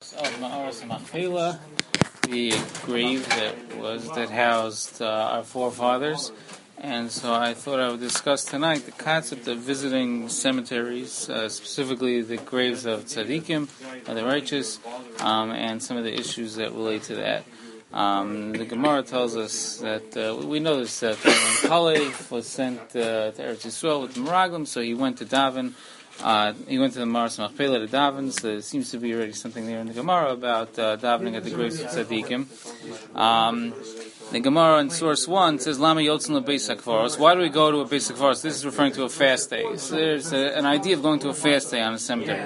house of Ma'aras Machpelah, the grave that housed our forefathers. And so I thought I would discuss tonight the concept of visiting cemeteries, specifically the graves of tzaddikim, of the righteous, and some of the issues that relate to that. The Gemara tells us that we know this that when Kalev was sent to Eretz Yisrael with the Meraglim, so he went to daven. He went to the Ma'aras Machpelah to daven, so there seems to be already something there in the Gemara about davening at the graves of tzaddikim. The Gemara in source 1 says, Lama yotzin lebeis hakvaros. Why do we go to a beis hakvaros? This is referring to a fast day. So there's an idea of going to a fast day on a cemetery.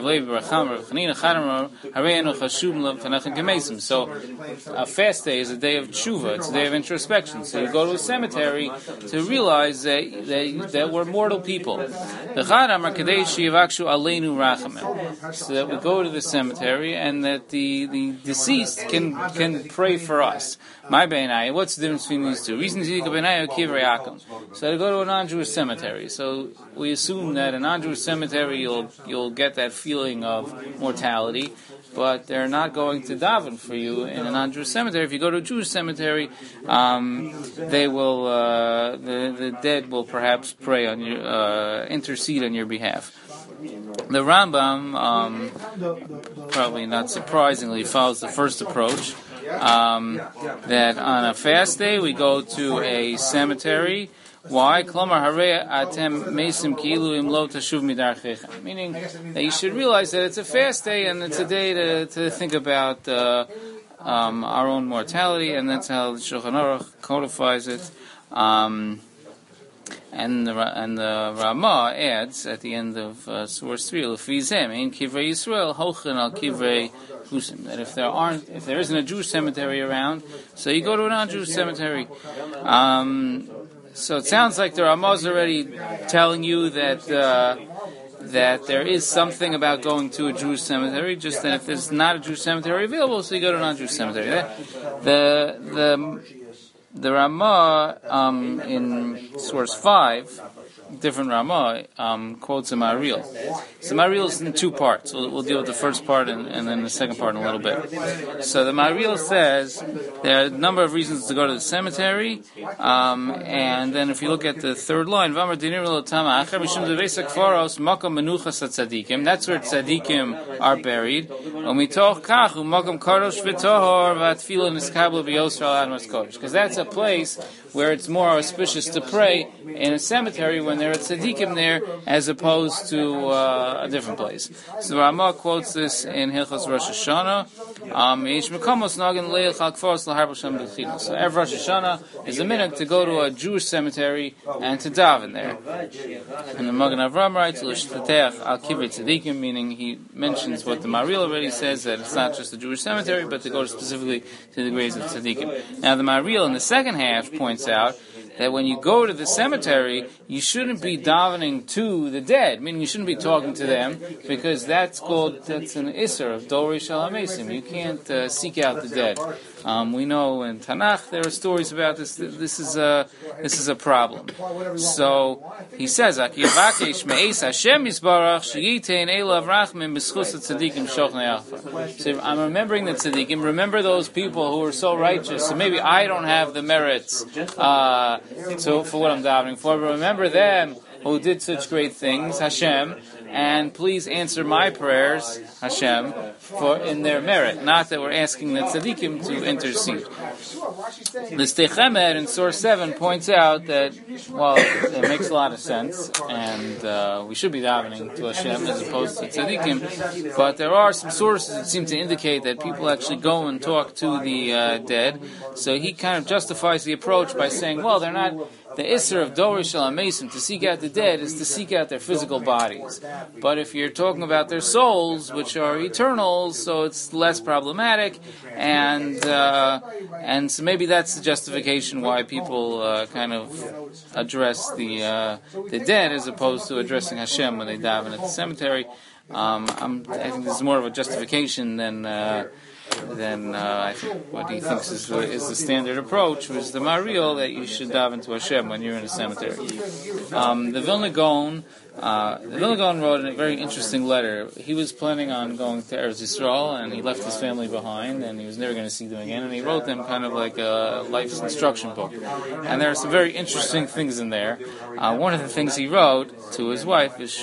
So a fast day is a day of tshuva. It's a day of introspection. So you go to a cemetery to realize that we're mortal people. So that we go to the cemetery and that the deceased can pray for us. My Beinai, what's the difference between these two? Reason so to go to a non-Jewish cemetery. So we assume that a non-Jewish cemetery you'll get that feeling of mortality, but they're not going to daven for you in a non-Jewish cemetery. If you go to a Jewish cemetery, they will the dead will perhaps pray on your intercede on your behalf. The Rambam, probably not surprisingly, follows the first approach. That on a fast day we go to a cemetery. Why? Meaning that you should realize that it's a fast day and it's a day to think about our own mortality, and that's how the Shulchan Aruch codifies it. And the Ramah adds at the end of source 3, "Lefizem in Kivrei Yisrael hochen al Kivrei Husim." That if there isn't a Jewish cemetery around, so you go to a non-Jewish cemetery. So it sounds like the Ramah is already telling you that there is something about going to a Jewish cemetery. Just that if there's not a Jewish cemetery available, so you go to a non-Jewish cemetery. The Ramah in source 5, different Ramah, quotes a Maharil. So Maharil is in two parts. We'll deal with the first part and then the second part in a little bit. So the Maharil says there are a number of reasons to go to the cemetery, and then if you look at the third line, that's where tzaddikim are buried. Because that's a place where it's more auspicious to pray in a cemetery when there are tzaddikim there, as opposed to a different place. So Ramah quotes this in Hilchos Rosh Hashanah. So every Rosh Hashanah is a minute to go to a Jewish cemetery and to daven there. And the Magen Avram writes, al Kivrei tzaddikim, meaning he mentions what the Maharil already says, that it's not just a Jewish cemetery, but to go specifically to the graves of tzaddikim. Now the Maharil in the second half points out that when you go to the cemetery, you shouldn't be davening to the dead, meaning you shouldn't be talking to them, because that's an Isser of Dorei Shel HaMesim. You can't seek out the dead. We know in Tanakh there are stories about this. This is a problem. So he says, so I'm remembering the tzaddikim. Remember those people who are so righteous. So maybe I don't have the merits for what I'm davening for, but remember them who did such great things, Hashem, and please answer my prayers, Hashem, for in their merit. Not that we're asking the tzaddikim to intercede. The Sdei Chemed in source 7 points out that, well, it makes a lot of sense, and we should be davening to Hashem as opposed to tzaddikim, but there are some sources that seem to indicate that people actually go and talk to the dead. So he kind of justifies the approach by saying, well, they're not... The Isser of Dorei Shel HaMesim, to seek out the dead, is to seek out their physical bodies. But if you're talking about their souls, which are eternal, so it's less problematic, and so maybe that's the justification why people kind of address the dead as opposed to addressing Hashem when they daven at the cemetery. I think this is more of a justification than I think what he thinks is the standard approach, was the Maharil that you should daven to Hashem when you're in a cemetery. The Vilna Gaon The Vilna Gaon wrote a very interesting letter. He was planning on going to Eretz Yisrael, and he left his family behind, and he was never going to see them again. And he wrote them kind of like a life's instruction book. And there are some very interesting things in there. One of the things he wrote to his wife is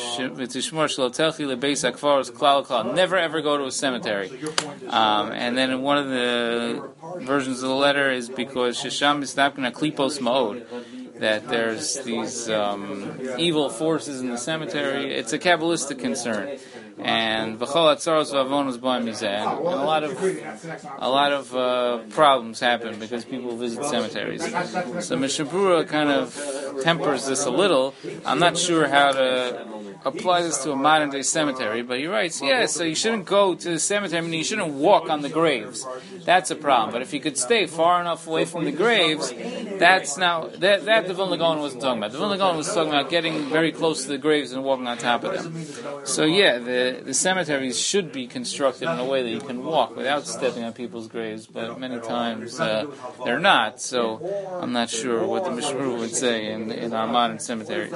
never ever go to a cemetery. And then one of the versions of the letter is because Shesham is not going to klipos ma'od, that there's these evil forces in the cemetery. It's a Kabbalistic concern, and a lot of problems happen because people visit cemeteries. So Mishnah Berurah kind of tempers this a little. I'm not sure how to apply this to a modern day cemetery, but he writes, so you shouldn't go to the cemetery, meaning you shouldn't walk on the graves. That's a problem. But if you could stay far enough away from the graves, that's now that the Vilna Gaon wasn't talking about. The Vilna Gaon was talking about getting very close to the graves and walking on top of them. So the cemeteries should be constructed in a way that you can walk without stepping on people's graves, but many times they're not. So I'm not sure what the Mishnah Berurah would say in our modern cemeteries.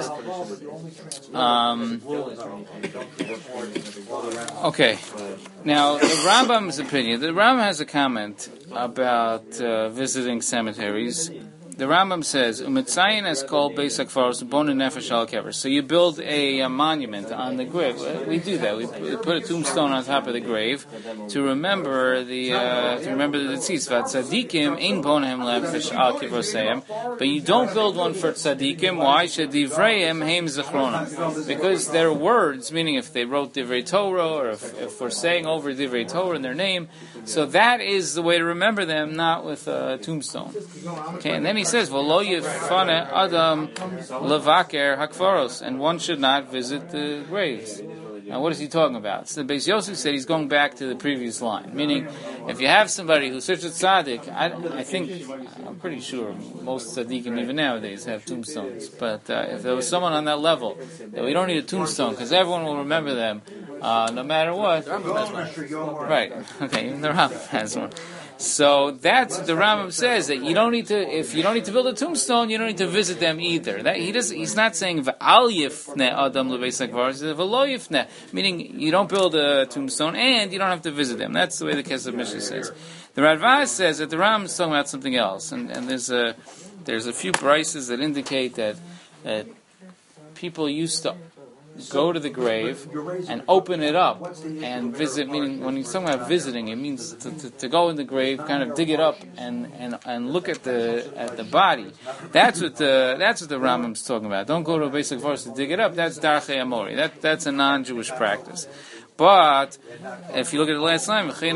Okay. Now, the Rambam's opinion. The Rambam has a comment about visiting cemeteries. The Rambam says, "Umetzayin as called Beis HaKfaros Bona Nefesh Al Kever." So you build a monument on the grave. We do that. We put a tombstone on top of the grave to remember the deceased. Tzadikim ein bonahem nefesh al kevoseim. But you don't build one for tzadikim. Why? Shedivreihem heim zichronam. Because their words, meaning if they wrote Divrei Torah or if we're saying over Divrei Torah in their name, so that is the way to remember them, not with a tombstone. Okay, and then he says, "V'lo yifane adam levaker hakfaros," and one should not visit the graves. Now, what is he talking about? So the Beis Yosef said he's going back to the previous line, meaning if you have somebody who's such a tzaddik, I'm pretty sure most tzaddikim even nowadays have tombstones, but if there was someone on that level, that we don't need a tombstone because everyone will remember them no matter what. Right? Okay, even the Rambam has one. So that's what the Rambam says, that you don't need to. If you don't need to build a tombstone, you don't need to visit them either. He's not saying v'al yifne adam lebeis hakvar. He says v'lo yifne, meaning you don't build a tombstone and you don't have to visit them. That's the way the Kesef Mishnah says. The Radvaz says that the Rambam is talking about something else, and there's a few brises that indicate that people used to go to the grave and open it up and visit, meaning when he's talking about visiting, it means to go in the grave, kind of dig it up and look at the body. That's what the Rambam's talking about. Don't go to a basic verse to dig it up. That's Darchei Amori. That's a non-Jewish practice. But if you look at the last line, so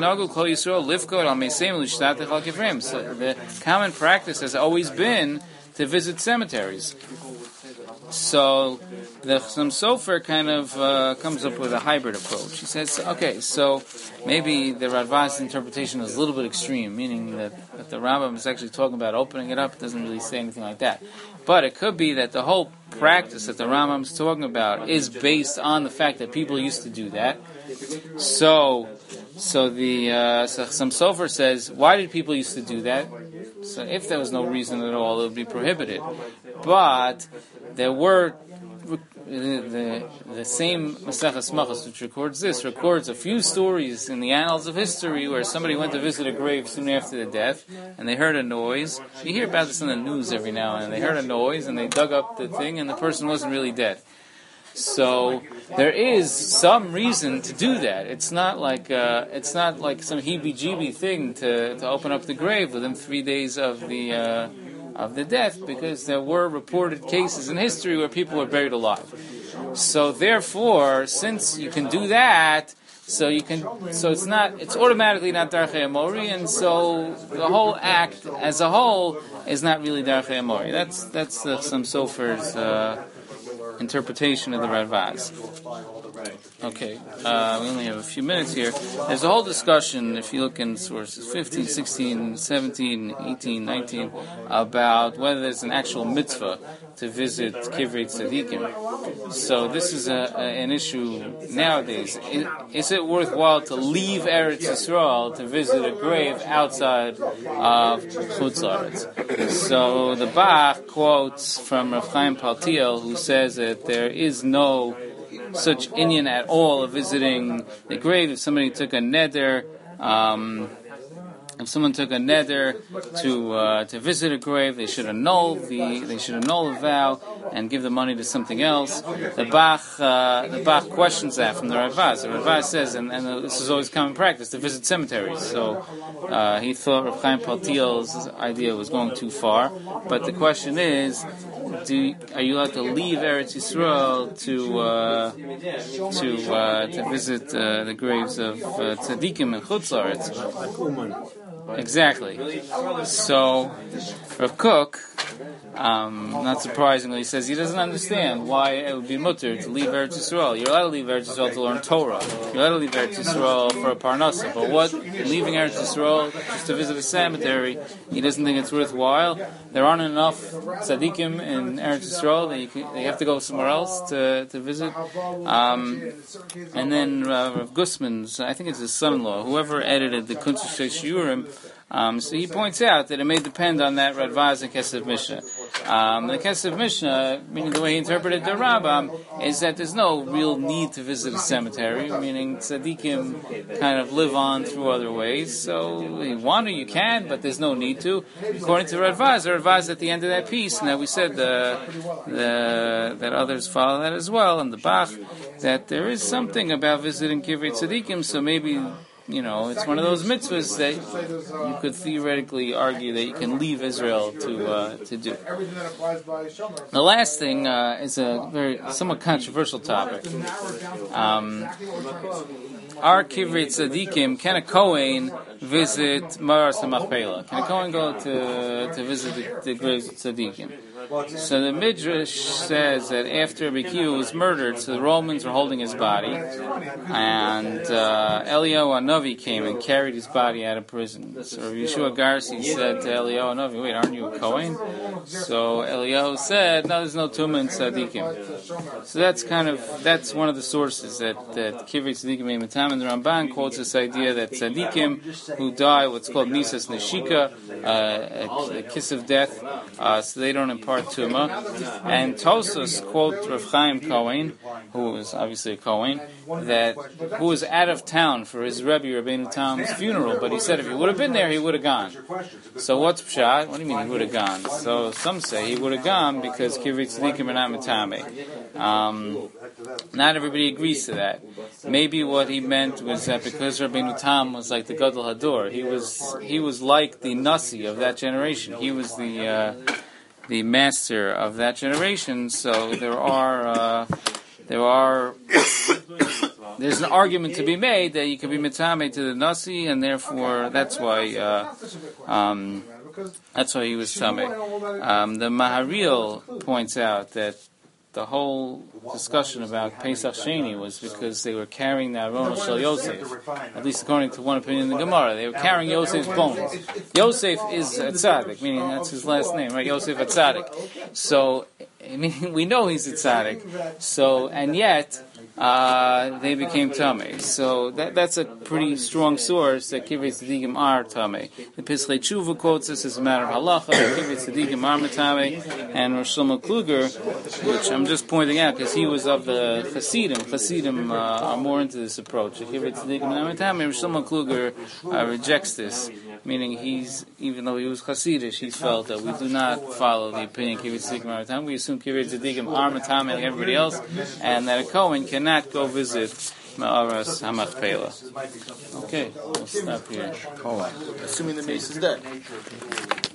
the common practice has always been to visit cemeteries. So the Chassam Sofer kind of comes up with a hybrid approach. He says, okay, so maybe the Radvaz's interpretation is a little bit extreme, meaning that the Rambam is actually talking about opening it up. It doesn't really say anything like that. But it could be that the whole practice that the Rambam is talking about is based on the fact that people used to do that. So the Chassam Sofer says, why did people used to do that? So if there was no reason at all, it would be prohibited. But there were the same Maseches Machos, which records a few stories in the annals of history where somebody went to visit a grave soon after the death, and they heard a noise. You hear about this in the news every now and then. They heard a noise, and they dug up the thing, and the person wasn't really dead. So there is some reason to do that. It's not like some heebie-jeebie thing to open up the grave within 3 days of the death, because there were reported cases in history where people were buried alive. So therefore, since you can do that, so it's automatically not Darchei Amori, and so the whole act as a whole is not really Darchei Amori. That's some Sofer's interpretation of the Radvaz. Okay, we only have a few minutes here. There's a whole discussion, if you look in sources 15, 16, 17, 18, 19, about whether there's an actual mitzvah to visit Kivrei Tzadikim. So this is an issue nowadays. Is it worthwhile to leave Eretz Yisrael to visit a grave outside of Chutz La'aretz? So the Bach quotes from Rav Chaim Paltiel, who says that there is no such inyan at all of visiting the grave. If somebody took a neder, if someone took a neder to visit a grave, they should annul the vow and give the money to something else. The Bach questions that from the Ravaz. The Ravaz says, and this is always common practice, to visit cemeteries. So he thought Rav Chaim Paltiel's idea was going too far. But the question is, are you allowed to leave Eretz Yisrael to visit the graves of tzaddikim and Chutz La'aretz? Exactly. So Rav Kook, not surprisingly, says he doesn't understand why it would be mutter to leave Eretz Yisrael. You're allowed to leave Eretz Yisrael to learn Torah. You're allowed to leave Eretz Yisrael for a parnassa. But what? Leaving Eretz Yisrael just to visit a cemetery, he doesn't think it's worthwhile. There aren't enough tzaddikim in Eretz Yisrael. They have to go somewhere else to visit. And then Rav Gusman's, I think it's his son-in-law, whoever edited the Kunstler Shiurim, so he points out that it may depend on that Radvaz and Kesef Mishnah. The Kesef Mishnah, meaning the way he interpreted the Rambam, is that there's no real need to visit a cemetery, meaning tzaddikim kind of live on through other ways. So, you want to, you can, but there's no need to. According to Radvaz at the end of that piece, and that we said that others follow that as well, and the Bach, that there is something about visiting Kivrei Tzaddikim, so maybe, it's one of those mitzvahs that you could theoretically argue that you can leave Israel to do. The last thing is a very somewhat controversial topic. Are Kivrei Tzadikim, can a Kohen visit Maras HaMachpelah? Can a Kohen go to visit the graves of Tzadikim? So the Midrash says that after Bekiu was murdered, so the Romans were holding his body, and Eliyahu Hanavi came and carried his body out of prison. So Yeshua Garci said to Eliyahu Hanavi, "Wait, aren't you a Kohen?" So Eliyahu said, "No, there's no Tumah in Tzadikim." So that's one of the sources that Kivrei Tzadikim Eimatam, and the Ramban quotes this idea that Tzadikim who die what's called Nisas Neshika, a kiss of death, so they don't impart Tumah. And Tosos quote Rav Chaim Kohen, who was obviously a Kohen, who was out of town for his Rebbe Rabbeinu Tam's funeral, but he said if he would have been there, he would have gone. So what's Pshat? What do you mean he would have gone? So some say he would have gone because Kivrei Tzadikim are not Matame. Not everybody agrees to that. Maybe what he meant was that because Rabbeinu Tam was like the Gadol Hador, he was like the Nasi of that generation. He was the master of that generation. So there's an argument to be made that you can be mitame to the Nasi, and therefore that's why he was tame. The Maharil points out that the whole discussion about Pesach Sheni was because they were carrying the Aron Shel Yosef. At least according to one opinion in the Gemara, they were carrying Yosef's bones. Yosef is a tzaddik, meaning that's his last name, right? Yosef a tzaddik. So, we know he's a tzaddik. So, and yet they became Tameh. So that's a pretty strong source that Kivrei Tzadikim are Tameh. The Pischei Tshuva quotes this as a matter of halacha, that Kivrei Tzadikim are Tameh, and Rosh Shlomo Kluger, which I'm just pointing out because he was of the Hasidim are more into this approach. Kivrei Tzadikim are Tameh. Rosh Shlomo Kluger rejects this, meaning even though he was Hasidish, he felt that we do not follow the opinion of Kivrei Tzadikim are Tameh. We assume Kivrei Tzadikim are Tameh like everybody else, and that a Kohen cannot go visit Ma'aras HaMachpelah. Okay, we'll stop here. Assuming the mace is dead.